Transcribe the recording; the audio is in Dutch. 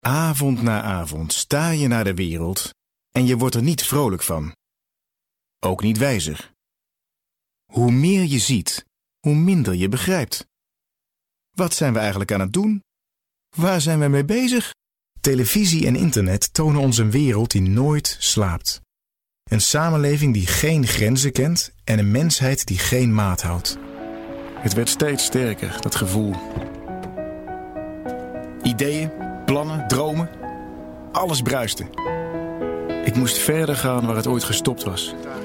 Avond na avond sta je naar de wereld en je wordt er niet vrolijk van. Ook niet wijzer. Hoe meer je ziet, hoe minder je begrijpt. Wat zijn we eigenlijk aan het doen? Waar zijn we mee bezig? Televisie en internet tonen ons een wereld die nooit slaapt. Een samenleving die geen grenzen kent en een mensheid die geen maat houdt. Het werd steeds sterker, dat gevoel. Ideeën, plannen, dromen. Alles bruiste. Ik moest verder gaan waar het ooit gestopt was.